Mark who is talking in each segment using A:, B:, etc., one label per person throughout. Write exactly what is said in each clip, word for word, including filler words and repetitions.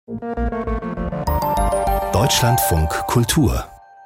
A: Deutschlandfunk Kultur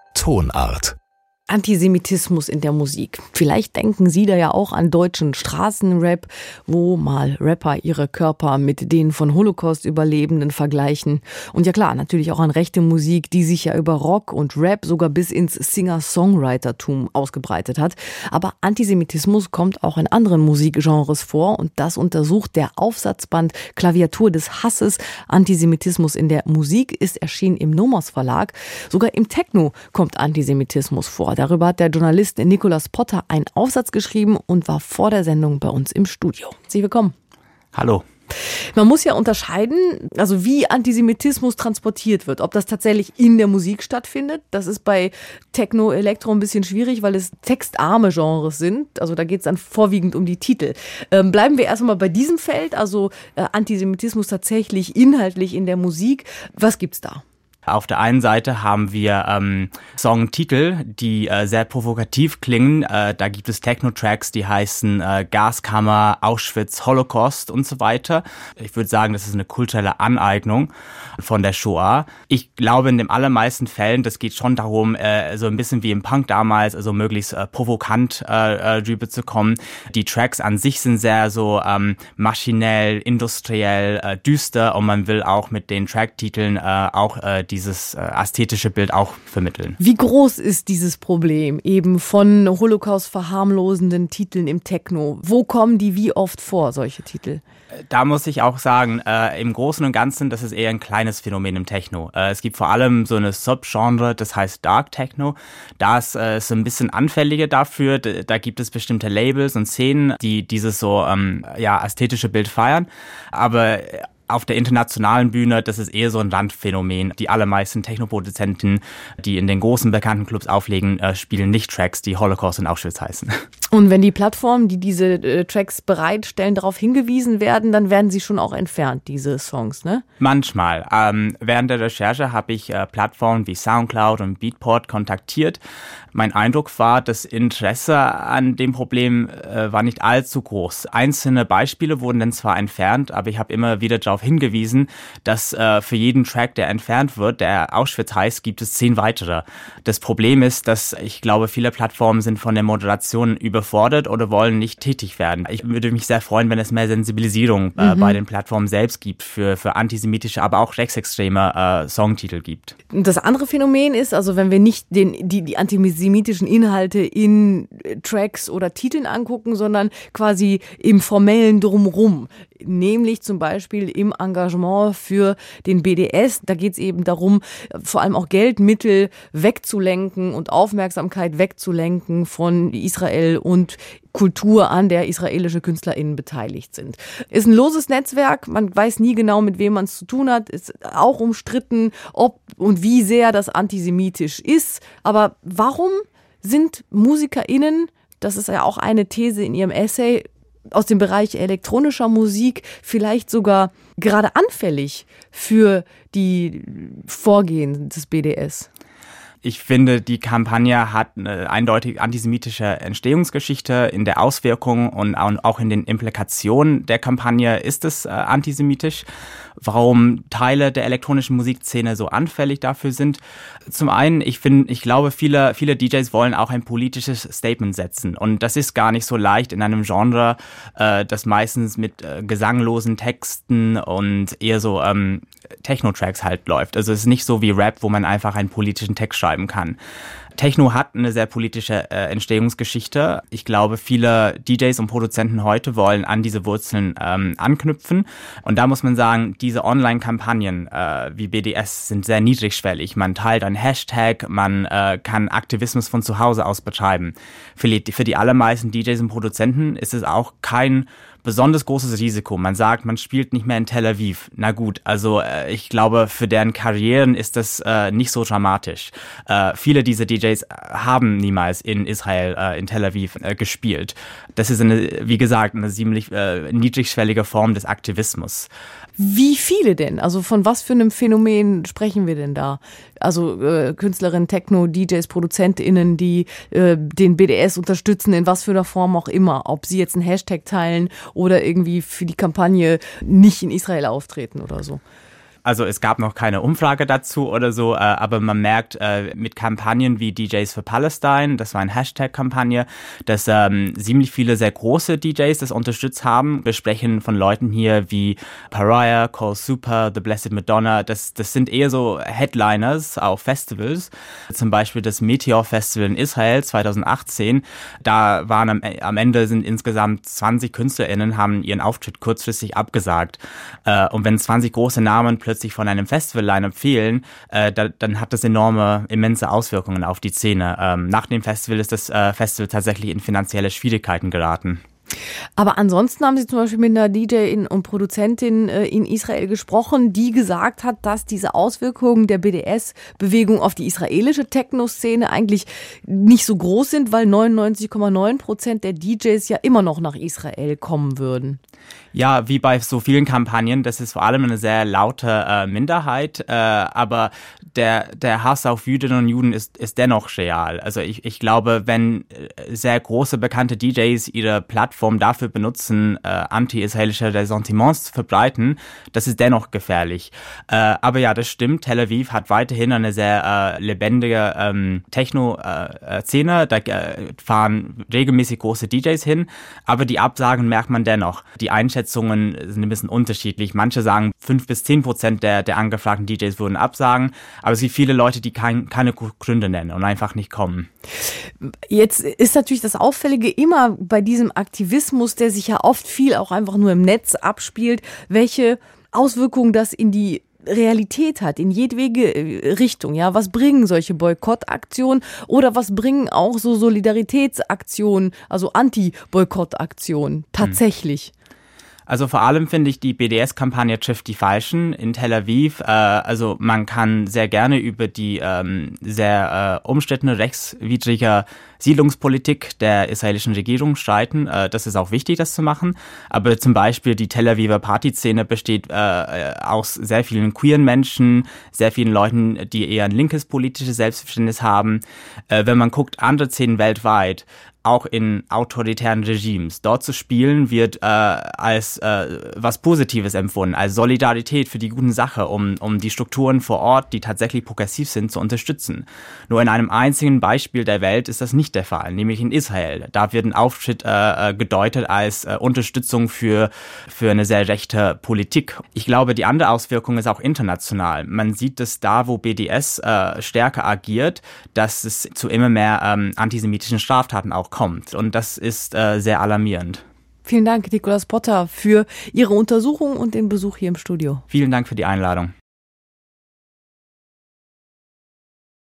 A: Tonart.
B: Antisemitismus in der Musik. Vielleicht denken Sie da ja auch an deutschen Straßenrap, wo mal Rapper ihre Körper mit denen von Holocaust-Überlebenden vergleichen. Und ja klar, natürlich auch an rechte Musik, die sich ja über Rock und Rap sogar bis ins Singer-Songwritertum ausgebreitet hat. Aber Antisemitismus kommt auch in anderen Musikgenres vor und das untersucht der Aufsatzband Klaviatur des Hasses. Antisemitismus in der Musik ist erschienen im Nomos Verlag. Sogar im Techno kommt Antisemitismus vor. Darüber hat der Journalist Nikolaus Potter einen Aufsatz geschrieben und war vor der Sendung bei uns im Studio. Herzlich willkommen.
C: Hallo.
B: Man muss ja unterscheiden, also wie Antisemitismus transportiert wird. Ob das tatsächlich in der Musik stattfindet, das ist bei Techno, Elektro ein bisschen schwierig, weil es textarme Genres sind. Also da geht es dann vorwiegend um die Titel. Ähm, bleiben wir erstmal bei diesem Feld, also äh, Antisemitismus tatsächlich inhaltlich in der Musik. Was gibt's da?
C: Auf der einen Seite haben wir ähm, Songtitel, die äh, sehr provokativ klingen. Äh, da gibt es Techno-Tracks, die heißen äh, Gaskammer, Auschwitz, Holocaust und so weiter. Ich würde sagen, das ist eine kulturelle Aneignung von der Shoah. Ich glaube, in den allermeisten Fällen, das geht schon darum, äh, so ein bisschen wie im Punk damals, also möglichst äh, provokant äh, äh, drüber zu kommen. Die Tracks an sich sind sehr so ähm, maschinell, industriell, äh, düster und man will auch mit den Tracktiteln äh, auch äh, dieses äh, ästhetische Bild auch vermitteln.
B: Wie groß ist dieses Problem eben von Holocaust verharmlosenden Titeln im Techno? Wo kommen die wie oft vor, solche Titel?
C: Da muss ich auch sagen, äh, im Großen und Ganzen, das ist eher ein kleines Phänomen im Techno. Äh, es gibt vor allem so eine Subgenre, das heißt Dark Techno. Da ist es äh, so ein bisschen anfälliger dafür. Da, da gibt es bestimmte Labels und Szenen, die dieses so ähm, ja ästhetische Bild feiern. Aber auf der internationalen Bühne, das ist eher so ein Randphänomen. Die allermeisten Technoproduzenten, die in den großen bekannten Clubs auflegen, äh, spielen nicht Tracks, die Holocaust und Auschwitz heißen.
B: Und wenn die Plattformen, die diese äh, Tracks bereitstellen, darauf hingewiesen werden, dann werden sie schon auch entfernt, diese Songs, ne?
C: Manchmal. Ähm, während der Recherche habe ich äh, Plattformen wie Soundcloud und Beatport kontaktiert. Mein Eindruck war, das Interesse an dem Problem äh, war nicht allzu groß. Einzelne Beispiele wurden dann zwar entfernt, aber ich habe immer wieder darauf hingewiesen, dass äh, für jeden Track, der entfernt wird, der Auschwitz heißt, gibt es zehn weitere. Das Problem ist, dass ich glaube, viele Plattformen sind von der Moderation überfordert oder wollen nicht tätig werden. Ich würde mich sehr freuen, wenn es mehr Sensibilisierung äh, mhm. bei den Plattformen selbst gibt für, für antisemitische, aber auch rechtsextreme äh, Songtitel gibt.
B: Das andere Phänomen ist, also wenn wir nicht den, die, die antisemitischen Inhalte in Tracks oder Titeln angucken, sondern quasi im formellen Drumherum, nämlich zum Beispiel im Engagement für den B D S. Da geht es eben darum, vor allem auch Geldmittel wegzulenken und Aufmerksamkeit wegzulenken von Israel und Kultur, an der israelische KünstlerInnen beteiligt sind. Ist ein loses Netzwerk, man weiß nie genau, mit wem man es zu tun hat, ist auch umstritten, ob und wie sehr das antisemitisch ist. Aber warum sind MusikerInnen, das ist ja auch eine These in ihrem Essay, aus dem Bereich elektronischer Musik vielleicht sogar gerade anfällig für die Vorgehen des B D S?
C: Ich finde, die Kampagne hat eine eindeutig antisemitische Entstehungsgeschichte. In der Auswirkung und auch in den Implikationen der Kampagne ist es äh, antisemitisch. Warum Teile der elektronischen Musikszene so anfällig dafür sind? Zum einen, ich finde, ich glaube, viele, viele D Js wollen auch ein politisches Statement setzen. Und das ist gar nicht so leicht in einem Genre, äh, das meistens mit äh, gesanglosen Texten und eher so ähm, Techno-Tracks halt läuft. Also es ist nicht so wie Rap, wo man einfach einen politischen Text schreiben kann. Techno hat eine sehr politische äh, Entstehungsgeschichte. Ich glaube, viele D Js und Produzenten heute wollen an diese Wurzeln ähm, anknüpfen. Und da muss man sagen, diese Online-Kampagnen äh, wie B D S sind sehr niedrigschwellig. Man teilt einen Hashtag, man äh, kann Aktivismus von zu Hause aus betreiben. Für die, für die allermeisten D Js und Produzenten ist es auch kein besonders großes Risiko. Man sagt, man spielt nicht mehr in Tel Aviv. Na gut, also äh, ich glaube, für deren Karrieren ist das äh, nicht so dramatisch. Äh, viele dieser D Js haben niemals in Israel, äh, in Tel Aviv äh, gespielt. Das ist, eine, wie gesagt, eine ziemlich äh, niedrigschwellige Form des Aktivismus.
B: Wie viele denn? Also von was für einem Phänomen sprechen wir denn da? Also äh, Künstlerinnen, Techno, D Js, ProduzentInnen, die äh, den B D S unterstützen, in was für einer Form auch immer. Ob sie jetzt einen Hashtag teilen oder irgendwie für die Kampagne nicht in Israel auftreten oder so.
C: Also es gab noch keine Umfrage dazu oder so, äh, aber man merkt äh, mit Kampagnen wie D Js for Palestine, das war eine Hashtag-Kampagne, dass ähm, ziemlich viele sehr große D Js das unterstützt haben. Wir sprechen von Leuten hier wie Pariah, Cole Super, The Blessed Madonna. Das, das sind eher so Headliners auf Festivals. Zum Beispiel das Meteor Festival in Israel zwanzig achtzehn. Da waren am, am Ende sind insgesamt zwanzig KünstlerInnen, haben ihren Auftritt kurzfristig abgesagt. Äh, und wenn zwanzig große Namen plötzlich von einem Festival-Line-Up fehlen, äh, da, dann hat das enorme, immense Auswirkungen auf die Szene. Ähm, nach dem Festival ist das äh, Festival tatsächlich in finanzielle Schwierigkeiten geraten.
B: Aber ansonsten haben Sie zum Beispiel mit einer D J und Produzentin in Israel gesprochen, die gesagt hat, dass diese Auswirkungen der B D S-Bewegung auf die israelische Techno-Szene eigentlich nicht so groß sind, weil neunundneunzig Komma neun Prozent der D Js ja immer noch nach Israel kommen würden.
C: Ja, wie bei so vielen Kampagnen, das ist vor allem eine sehr laute äh, Minderheit, äh, aber der, der Hass auf Jüdinnen und Juden ist, ist dennoch real. Also ich, ich glaube, wenn sehr große, bekannte D Js ihre Plattform dafür benutzen, äh, anti-israelische Ressentiments zu verbreiten, das ist dennoch gefährlich. Äh, aber ja, das stimmt, Tel Aviv hat weiterhin eine sehr äh, lebendige ähm, Techno-Szene, äh, da äh, fahren regelmäßig große D Js hin, aber die Absagen merkt man dennoch. Die Einschätzungen sind ein bisschen unterschiedlich. Manche sagen, fünf bis zehn Prozent der, der angefragten D Js würden absagen, aber es gibt viele Leute, die kein, keine Gründe nennen und einfach nicht kommen.
B: Jetzt ist natürlich das Auffällige immer bei diesem Aktivismus, der sich ja oft viel auch einfach nur im Netz abspielt, welche Auswirkungen das in die Realität hat, in jedwege Richtung. Ja, was bringen solche Boykottaktionen oder was bringen auch so Solidaritätsaktionen, also Anti-Boykottaktionen tatsächlich?
C: Also vor allem finde ich, die B D S-Kampagne trifft die Falschen in Tel Aviv. Äh, also man kann sehr gerne über die ähm, sehr äh, umstrittene rechtswidrige Siedlungspolitik der israelischen Regierung streiten. Äh, das ist auch wichtig, das zu machen. Aber zum Beispiel die Tel Aviver Partyszene besteht äh, aus sehr vielen queeren Menschen, sehr vielen Leuten, die eher ein linkes politisches Selbstverständnis haben. Äh, wenn man guckt, andere Szenen weltweit, auch in autoritären Regimes. Dort zu spielen wird äh, als äh, was Positives empfunden, als Solidarität für die guten Sache, um, um die Strukturen vor Ort, die tatsächlich progressiv sind, zu unterstützen. Nur in einem einzigen Beispiel der Welt ist das nicht der Fall, nämlich in Israel. Da wird ein Auftritt äh, gedeutet als äh, Unterstützung für, für eine sehr rechte Politik. Ich glaube, die andere Auswirkung ist auch international. Man sieht, dass da, wo B D S äh, stärker agiert, dass es zu immer mehr ähm, antisemitischen Straftaten auch kommt. Und das ist äh, sehr alarmierend.
B: Vielen Dank, Nikolaus Potter, für Ihre Untersuchung und den Besuch hier im Studio.
C: Vielen Dank für die Einladung.